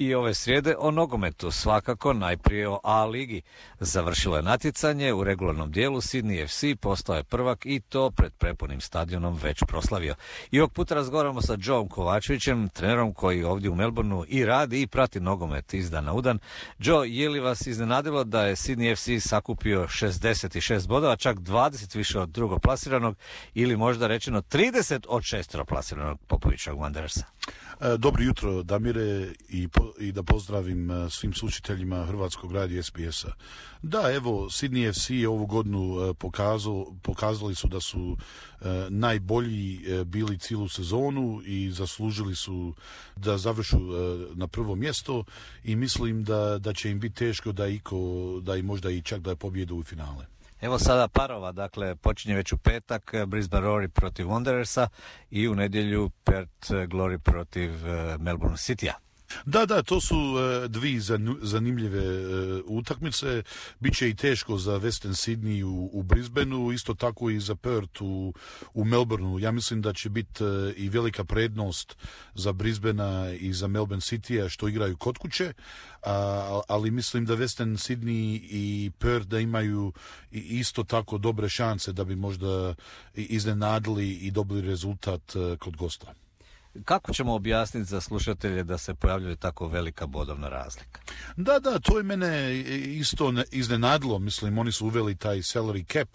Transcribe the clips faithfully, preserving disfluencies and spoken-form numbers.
I ove srijede o nogometu, svakako najprije o A ligi. Završilo je natjecanje u regularnom dijelu, Sydney F C postao je prvak i to pred prepunim stadionom već proslavio. I ovog puta razgovaramo sa Joeom Kovačevićem, trenerom koji ovdje u Melbourneu i radi i prati nogomet iz dana u dan. Joe, je li vas iznenadilo da je Sydney F C sakupio šezdeset šest bodova, čak dvadeset više od drugoplasiranog ili možda rečeno trideset od šestoplasiranog Popovićevog Wanderersa? Dobro jutro, Damire, i, po, i da pozdravim svim slušateljima Hrvatskog radija S B S-a. Da, evo, Sydney F C je ovu godinu pokazao, pokazali su da su e, najbolji e, bili cijelu sezonu i zaslužili su da završu e, na prvo mjesto i mislim da, da će im biti teško da, iko, da i možda i čak da pobjedu u finale. Evo sada parova, dakle, počinje već u petak Brisbane Roar protiv Wanderersa i u nedjelju Perth Glory protiv uh, Melbourne Citya. Da, da, to su uh, dvije zanimljive uh, utakmice. Biće i teško za Western Sydney u, u Brisbaneu, isto tako i za Perth u, u Melbourneu. Ja mislim da će biti uh, i velika prednost za Brisbanea i za Melbourne Citya što igraju kod kuće, a, ali mislim da Western Sydney i Perth da imaju isto tako dobre šanse da bi možda iznenadili i dobili rezultat uh, kod gosta. Kako ćemo objasniti za slušatelje da se pojavljuje tako velika bodovna razlika? Da, da, to je mene isto iznenadilo. Mislim, oni su uveli taj salary cap,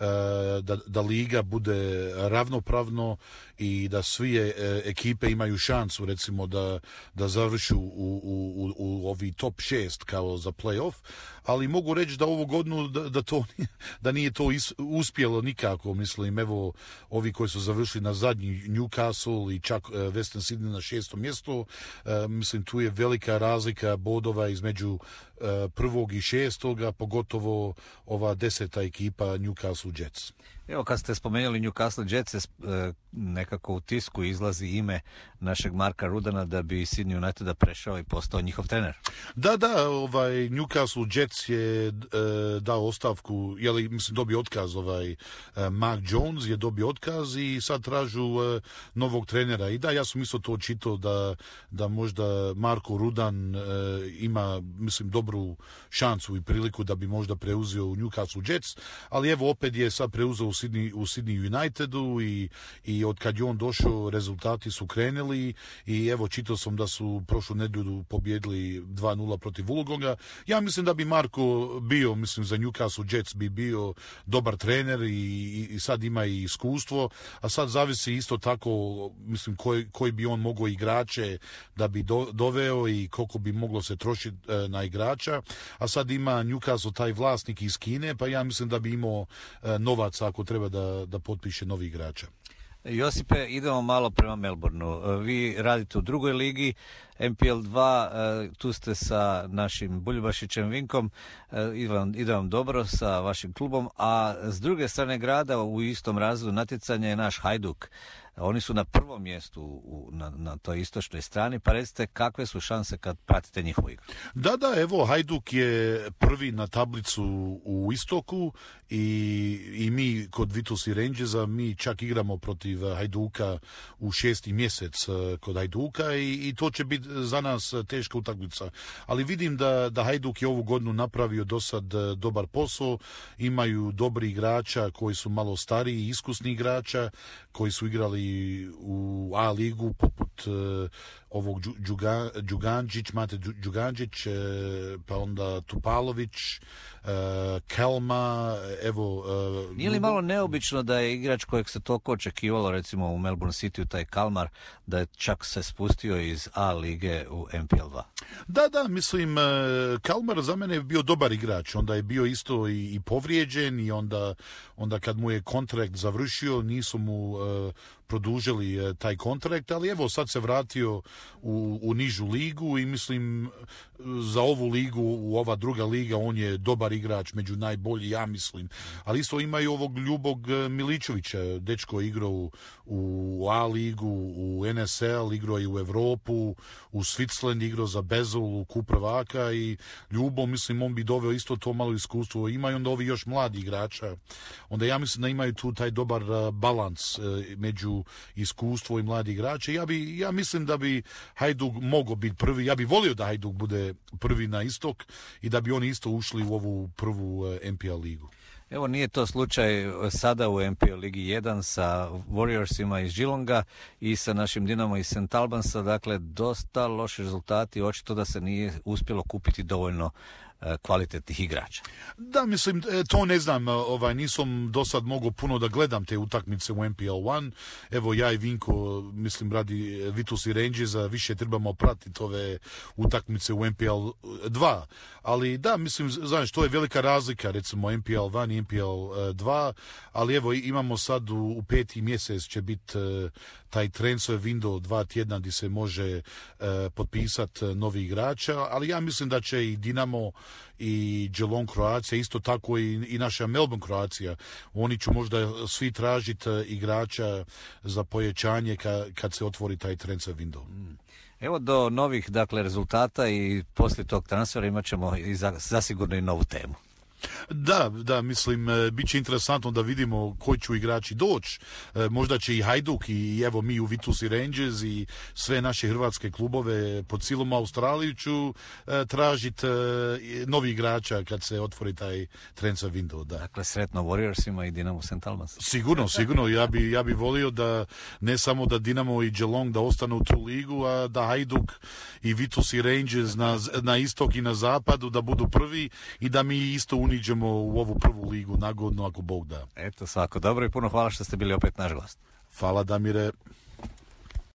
da, da liga bude ravnopravno i da svi ekipe imaju šansu, recimo, da, da završu u, u, u ovi top šest kao za play-off, ali mogu reći da ovu godinu da, da, to, da nije to is, uspjelo nikako. Mislim, evo, ovi koji su završili na zadnji Newcastle i čak Western Sydney na šestom mjestu, mislim, tu je velika razlika bodova između prvog i šestoga, pogotovo ova deseta ekipa Newcastle Jets. Evo, kad ste spomenuli Newcastle Jets, nekako u tisku izlazi ime našeg Marka Rudana da bi Sydney Uniteda prešao i postao njihov trener. Da, da, ovaj Newcastle Jets je e, dao ostavku, jeli, mislim, dobio otkaz, ovaj e, Mark Jones je dobio otkaz i sad tražu e, novog trenera. I da, ja sam isto to čitao da, da možda Marko Rudan e, ima, mislim, dobru šansu i priliku da bi možda preuzeo u Newcastle Jets, ali evo opet je sad preuzeo u Sydney, u Sydney Unitedu i, i od kad je on došao rezultati su krenuli i evo čitao sam da su prošlu nedjelju pobjedili dva nula protiv Wollongonga. Ja mislim da bi Marko bio, mislim, za Newcastle Jets bi bio dobar trener i, i sad ima i iskustvo, a sad zavisi isto tako, mislim, koji, koji bi on mogao igrače da bi do, doveo i koliko bi moglo se trošiti e, na igrača, a sad ima Newcastle taj vlasnik iz Kine, pa ja mislim da bi imao e, novaca ako treba da, da potpiše novi igrača. Josipe, idemo malo prema Melbourneu. Vi radite u drugoj ligi, M P L dva, tu ste sa našim Buljubašićem Vinkom, ide vam, ide vam dobro sa vašim klubom, a s druge strane grada u istom razredu natjecanja je naš Hajduk. Oni su na prvom mjestu u, na, na toj istočnoj strani, pa recite kakve su šanse kad pratite njihovu igru? Da, da, evo, Hajduk je prvi na tablicu u istoku i, i mi kod Vitus i Rangersa, mi čak igramo protiv Hajduka u šesti mjesec kod Hajduka i, i to će biti za nas teška utakmica. Ali vidim da, da Hajduk je ovu godinu napravio do sad dobar posao, imaju dobri igrača koji su malo stariji, iskusni igrača, koji su igrali u A ligu poput uh, ovog Đuga, Đuganđić, Mate Đuganđić, uh, pa onda Tupalović, uh, Kelma, evo... Uh, Nije li malo neobično da je igrač kojeg se toliko očekivalo, recimo u Melbourne City, taj Kalmar, da je čak se spustio iz A lige u M P L dva? Da, da, mislim, uh, Kalmar za mene je bio dobar igrač, onda je bio isto i, i povrijeđen i onda, onda kad mu je kontrakt završio, nisu mu uh, produžili taj kontrakt, ali evo sad se vratio u, u nižu ligu i mislim za ovu ligu, u ova druga liga, on je dobar igrač, među najbolji, ja mislim. Ali isto ima i ovog Ljubog Miličevića, dečko igrao u, u A ligu, u N S L, igrao i u Evropu, u Switzerland, igrao za Basel, u kup prvaka i Ljubo, mislim, on bi doveo isto to malo iskustvo. Ima i onda ovi još mladi igrača. Onda ja mislim da imaju tu taj dobar balans među iskustvo i mladi igrače. Ja, bi, ja mislim da bi Hajduk mogao biti prvi. Ja bih volio da Hajduk bude prvi na istok i da bi oni isto ušli u ovu prvu N P L ligu. Evo, nije to slučaj sada u N P L ligi jedan sa Warriorsima iz Geelonga i sa našim Dinamo iz Saint Albansa, dakle dosta loši rezultati, očito da se nije uspjelo kupiti dovoljno kvalitetnih igrača. Da, mislim, to ne znam, ovaj, nisam do sad mogao puno da gledam te utakmice u N P L jedan. Evo, ja i Vinko, mislim, radi Vitus i Rangersa, više trebamo pratiti ove utakmice u N P L dva. Ali da, mislim, znaš, to je velika razlika, recimo N P L jedan i N P L dva, ali evo, imamo sad u, u peti mjesec će biti uh, taj transfer window dva tjedna gdje se može uh, potpisati novi igrača, ali ja mislim da će i Dinamo i Geelong Croatia, isto tako i, i naša Melbourne Croatia, oni će možda svi tražiti igrača za pojačanje ka, kad se otvori taj transfer window. Mm. Evo, do novih, dakle, rezultata i poslije tog transfera imat ćemo i za, zasigurno i novu temu. Da, da, mislim, bit će interesantno da vidimo koji će igrači doći. Možda će i Hajduk i evo mi u Vitus i Rangers i sve naše hrvatske klubove po cijelom Australiju ću tražiti novi igrača kad se otvori taj transfer window. Da. Dakle, sretno Warriorsima i Dinamo Saint Albans. Sigurno, sigurno. Ja bi, ja bi volio da ne samo da Dinamo i Geelong da ostanu u tu ligu, a da Hajduk i Vitus i Rangers na, na istok i na zapadu da budu prvi i da mi isto uniđemo u ovu prvu ligu nagodno ako Bog da. Eto, svako dobro i puno hvala što ste bili opet naš gost. Hvala, Damire.